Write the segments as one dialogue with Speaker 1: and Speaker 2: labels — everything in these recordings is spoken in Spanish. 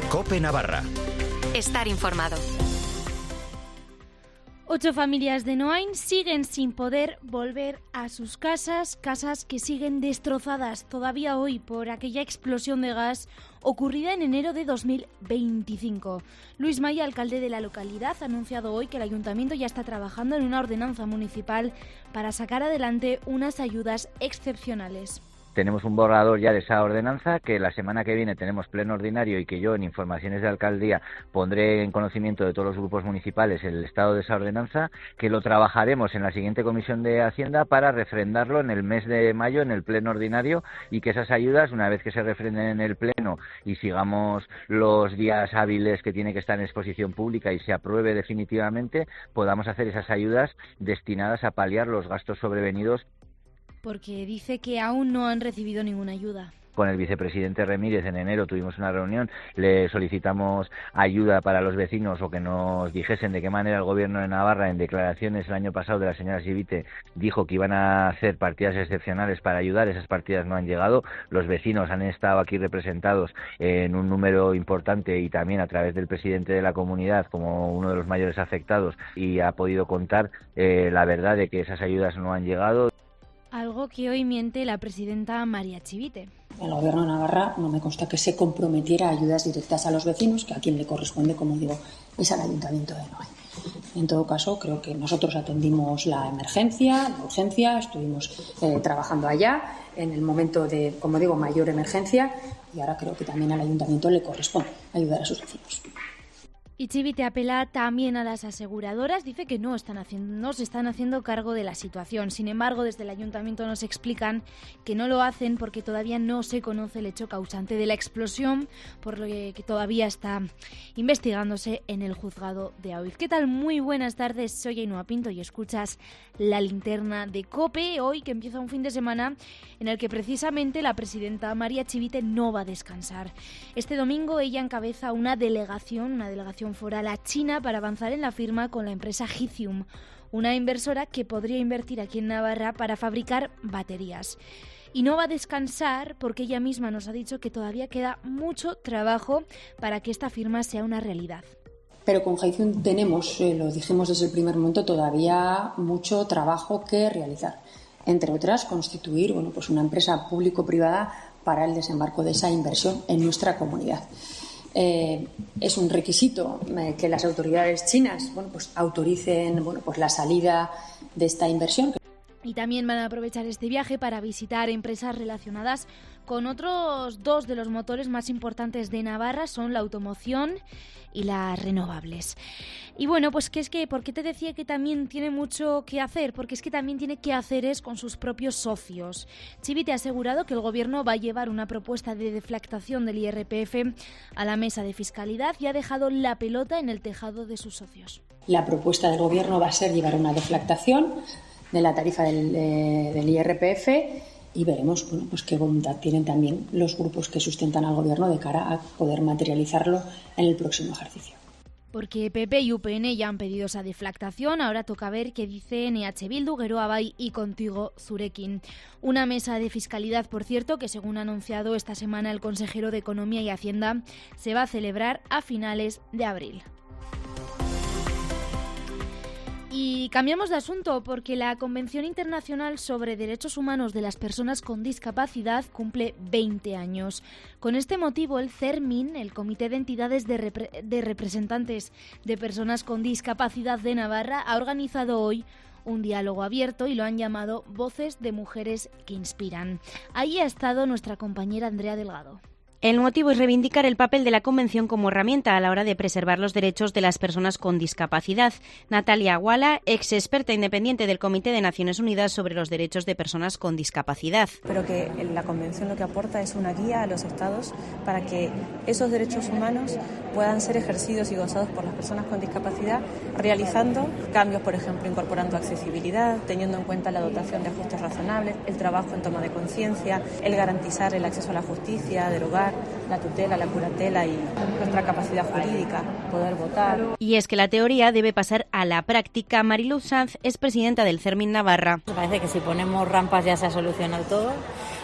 Speaker 1: COPE Navarra.
Speaker 2: Estar informado.
Speaker 3: 8 familias de Noain siguen sin poder volver a sus casas que siguen destrozadas todavía hoy por aquella explosión de gas ocurrida en enero de 2025. Luis Maya, alcalde de la localidad, ha anunciado hoy que el ayuntamiento ya está trabajando en una ordenanza municipal para sacar adelante unas ayudas excepcionales.
Speaker 4: Tenemos un borrador ya de esa ordenanza que la semana que viene tenemos pleno ordinario y que yo en informaciones de alcaldía pondré en conocimiento de todos los grupos municipales el estado de esa ordenanza, que lo trabajaremos en la siguiente comisión de Hacienda para refrendarlo en el mes de mayo en el pleno ordinario y que esas ayudas, una vez que se refrenden en el pleno y sigamos los días hábiles que tiene que estar en exposición pública y se apruebe definitivamente, podamos hacer esas ayudas destinadas a paliar los gastos sobrevenidos.
Speaker 3: Porque dice que aún no han recibido ninguna ayuda.
Speaker 4: Con el vicepresidente Remírez en enero tuvimos una reunión, le solicitamos ayuda para los vecinos o que nos dijesen de qué manera el gobierno de Navarra, en declaraciones el año pasado de la señora Sivite, dijo que iban a hacer partidas excepcionales para ayudar. Esas partidas no han llegado, los vecinos han estado aquí representados en un número importante y también a través del presidente de la comunidad como uno de los mayores afectados y ha podido contar la verdad de que esas ayudas no han llegado.
Speaker 3: Algo que hoy miente la presidenta María Chivite.
Speaker 5: El Gobierno de Navarra no me consta que se comprometiera a ayudas directas a los vecinos, que a quien le corresponde, como digo, es al Ayuntamiento de Noain. En todo caso, creo que nosotros atendimos la emergencia, la urgencia, estuvimos trabajando allá en el momento de, como digo, mayor emergencia y ahora creo que también al Ayuntamiento le corresponde ayudar a sus vecinos.
Speaker 3: Y Chivite apela también a las aseguradoras, dice que no se están haciendo cargo de la situación. Sin embargo, desde el ayuntamiento nos explican que no lo hacen porque todavía no se conoce el hecho causante de la explosión, por lo que todavía está investigándose en el juzgado de Aoiz. ¿Qué tal? Muy buenas tardes, soy Ainhoa Pinto y escuchas La Linterna de COPE, hoy que empieza un fin de semana en el que precisamente la presidenta María Chivite no va a descansar. Este domingo ella encabeza una delegación foral a China para avanzar en la firma con la empresa Lithium, una inversora que podría invertir aquí en Navarra para fabricar baterías. Y no va a descansar porque ella misma nos ha dicho que todavía queda mucho trabajo para que esta firma sea una realidad.
Speaker 5: Pero con Lithium tenemos, lo dijimos desde el primer momento, todavía mucho trabajo que realizar. Entre otras, constituir una empresa público-privada para el desembarco de esa inversión en nuestra comunidad. Es un requisito que las autoridades chinas autoricen la salida de esta inversión.
Speaker 3: Y también van a aprovechar este viaje para visitar empresas relacionadas con otros dos de los motores más importantes de Navarra, son la automoción y las renovables. Y bueno, pues ¿por qué te decía que también tiene mucho que hacer? Porque es que también tiene que hacer con sus propios socios. Chivite ha asegurado que el gobierno va a llevar una propuesta de deflactación del IRPF a la mesa de fiscalidad y ha dejado la pelota en el tejado de sus socios.
Speaker 5: La propuesta del gobierno va a ser llevar una deflactación de la tarifa del IRPF y veremos qué voluntad tienen también los grupos que sustentan al gobierno de cara a poder materializarlo en el próximo ejercicio.
Speaker 3: Porque PP y UPN ya han pedido esa deflactación, ahora toca ver qué dicen EH Bildu, Geroa Bai y Contigo Zurekin. Una mesa de fiscalidad, por cierto, que según ha anunciado esta semana el consejero de Economía y Hacienda, se va a celebrar a finales de abril. Y cambiamos de asunto porque la Convención Internacional sobre Derechos Humanos de las Personas con Discapacidad cumple 20 años. Con este motivo, el CERMIN, el Comité de Entidades de Representantes de Personas con Discapacidad de Navarra, ha organizado hoy un diálogo abierto y lo han llamado Voces de Mujeres que Inspiran. Ahí ha estado nuestra compañera Andrea Delgado.
Speaker 6: El motivo es reivindicar el papel de la Convención como herramienta a la hora de preservar los derechos de las personas con discapacidad. Natalia Aguala, ex experta independiente del Comité de Naciones Unidas sobre los Derechos de Personas con Discapacidad.
Speaker 7: Pero que la Convención lo que aporta es una guía a los Estados para que esos derechos humanos puedan ser ejercidos y gozados por las personas con discapacidad, realizando cambios, por ejemplo, incorporando accesibilidad, teniendo en cuenta la dotación de ajustes razonables, el trabajo en toma de conciencia, el garantizar el acceso a la justicia, derogar la tutela, la curatela y nuestra capacidad jurídica, poder votar.
Speaker 6: Y es que la teoría debe pasar a la práctica. Mariluz Sanz es presidenta del CERMIN Navarra.
Speaker 8: Me parece que si ponemos rampas ya se ha solucionado todo.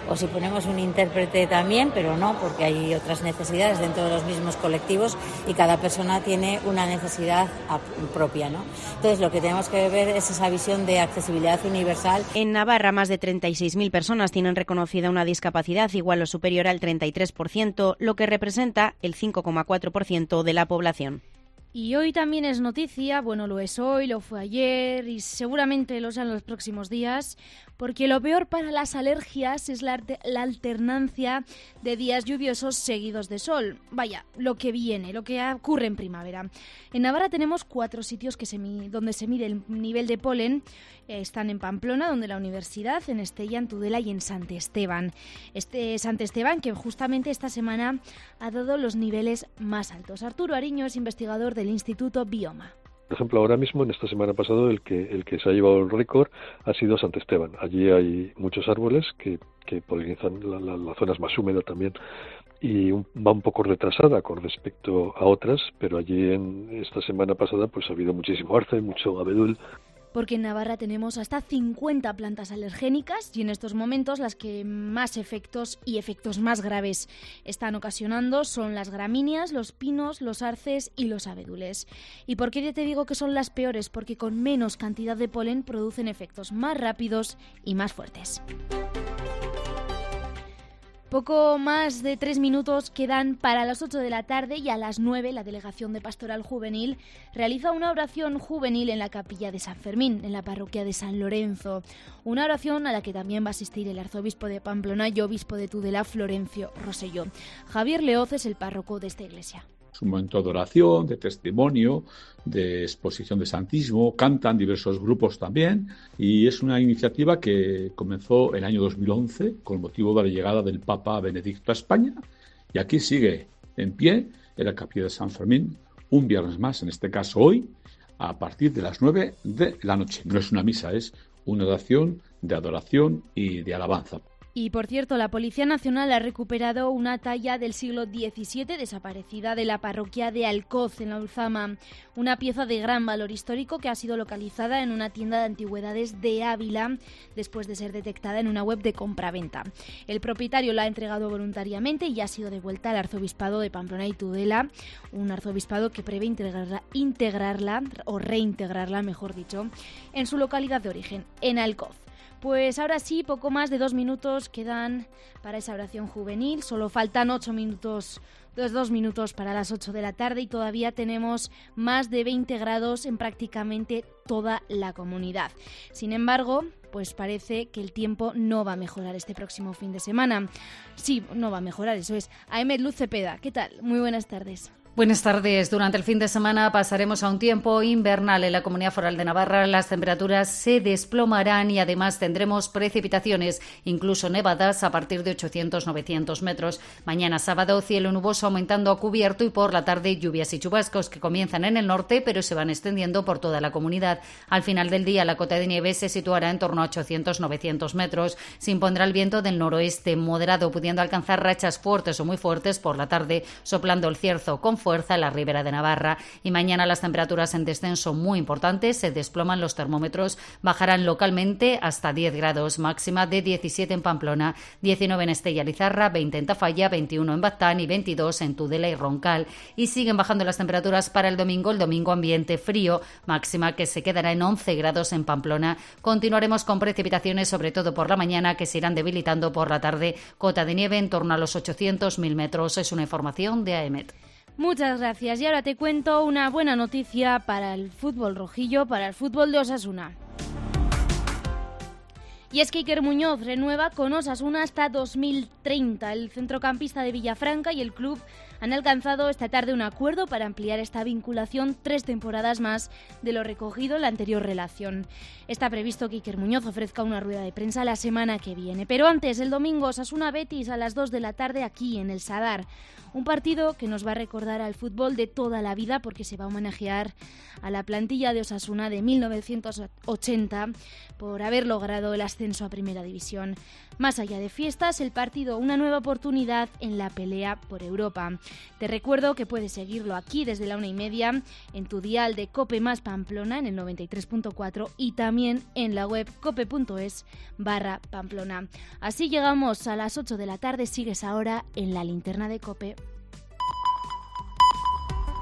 Speaker 1: o si ponemos un intérprete también, pero no, porque hay otras necesidades dentro de los mismos colectivos y cada persona tiene una necesidad propia, ¿no? Entonces lo que tenemos que ver es esa visión de accesibilidad universal.
Speaker 6: En Navarra, más de 36.000 personas tienen reconocida una discapacidad igual o superior al 33%, lo que representa el 5,4% de la población.
Speaker 3: Y hoy también es noticia, bueno, lo es hoy, lo fue ayer y seguramente lo será en los próximos días, porque lo peor para las alergias es la alternancia de días lluviosos seguidos de sol. Vaya, lo que viene, lo que ocurre en primavera. En Navarra tenemos 4 sitios donde se mide el nivel de polen. Están en Pamplona, donde la universidad, en Estella, en Tudela y en Sant Esteban. Sant Esteban, que justamente esta semana ha dado los niveles más altos. Arturo Ariño es investigador del Instituto Bioma.
Speaker 8: Por ejemplo, ahora mismo, en esta semana pasada, el que se ha llevado el récord ha sido Sant Esteban. Allí hay muchos árboles que polinizan, la zona es más húmeda también, y va un poco retrasada con respecto a otras, pero allí en esta semana pasada pues ha habido muchísimo arce, mucho abedul.
Speaker 3: Porque en Navarra tenemos hasta 50 plantas alergénicas y en estos momentos las que más efectos más graves están ocasionando son las gramíneas, los pinos, los arces y los abedules. ¿Y por qué te digo que son las peores? Porque con menos cantidad de polen producen efectos más rápidos y más fuertes. Poco más de 3 minutos quedan para las 8 de la tarde y a las 9 la Delegación de Pastoral Juvenil realiza una oración juvenil en la capilla de San Fermín, en la parroquia de San Lorenzo. Una oración a la que también va a asistir el arzobispo de Pamplona y obispo de Tudela, Florencio Rosselló. Javier Leoz es el párroco de esta iglesia.
Speaker 9: Es un momento de oración, de testimonio, de exposición de santismo, cantan diversos grupos también y es una iniciativa que comenzó el año 2011 con motivo de la llegada del Papa Benedicto a España y aquí sigue en pie en la capilla de San Fermín un viernes más, en este caso hoy, a partir de las 9 de la noche. No es una misa, es una oración de adoración y de alabanza.
Speaker 3: Y, por cierto, la Policía Nacional ha recuperado una talla del siglo XVII desaparecida de la parroquia de Alcoz, en la Ulzama. Una pieza de gran valor histórico que ha sido localizada en una tienda de antigüedades de Ávila después de ser detectada en una web de compraventa. El propietario la ha entregado voluntariamente y ha sido devuelta al arzobispado de Pamplona y Tudela, un arzobispado que prevé integrarla, o reintegrarla, mejor dicho, en su localidad de origen, en Alcoz. Pues ahora sí, poco más de 2 minutos quedan para esa oración juvenil. Solo faltan 2 minutos para las 8 de la tarde y todavía tenemos más de 20 grados en prácticamente toda la comunidad. Sin embargo, pues parece que el tiempo no va a mejorar este próximo fin de semana. Sí, no va a mejorar, eso es. Aemet Luz Cepeda, ¿qué tal? Muy buenas tardes.
Speaker 10: Buenas tardes. Durante el fin de semana pasaremos a un tiempo invernal en la Comunidad Foral de Navarra. Las temperaturas se desplomarán y además tendremos precipitaciones, incluso nevadas, a partir de 800-900 metros. Mañana sábado, cielo nuboso aumentando a cubierto y por la tarde lluvias y chubascos que comienzan en el norte pero se van extendiendo por toda la comunidad. Al final del día la cota de nieve se situará en torno a 800-900 metros. Se impondrá el viento del noroeste moderado, pudiendo alcanzar rachas fuertes o muy fuertes por la tarde, soplando el cierzo con fuerza en la ribera de Navarra. Y mañana las temperaturas en descenso muy importantes, se desploman los termómetros, bajarán localmente hasta 10 grados, máxima de 17 en Pamplona, 19 en Estella Lizarra, 20 en Tafalla, 21 en Baztán y 22 en Tudela y Roncal. Y siguen bajando las temperaturas para el domingo ambiente frío, máxima que se quedará en 11 grados en Pamplona. Continuaremos con precipitaciones, sobre todo por la mañana, que se irán debilitando por la tarde. Cota de nieve en torno a los 800.000 metros. Es una información de AEMET.
Speaker 3: Muchas gracias. Y ahora te cuento una buena noticia para el fútbol rojillo, para el fútbol de Osasuna. Y es que Iker Muñoz renueva con Osasuna hasta 2030. El centrocampista de Villafranca y el club han alcanzado esta tarde un acuerdo para ampliar esta vinculación 3 temporadas más de lo recogido en la anterior relación. Está previsto que Iker Muñoz ofrezca una rueda de prensa la semana que viene. Pero antes, el domingo, Osasuna Betis a las 2 de la tarde aquí en el Sadar. Un partido que nos va a recordar al fútbol de toda la vida porque se va a homenajear a la plantilla de Osasuna de 1980 por haber logrado el ascenso a Primera División. Más allá de fiestas, el partido una nueva oportunidad en la pelea por Europa. Te recuerdo que puedes seguirlo aquí desde la 1:30 en tu dial de COPE más Pamplona en el 93.4 y también en la web cope.es/Pamplona. Así llegamos a las 8 de la tarde. Sigues ahora en la linterna de COPE.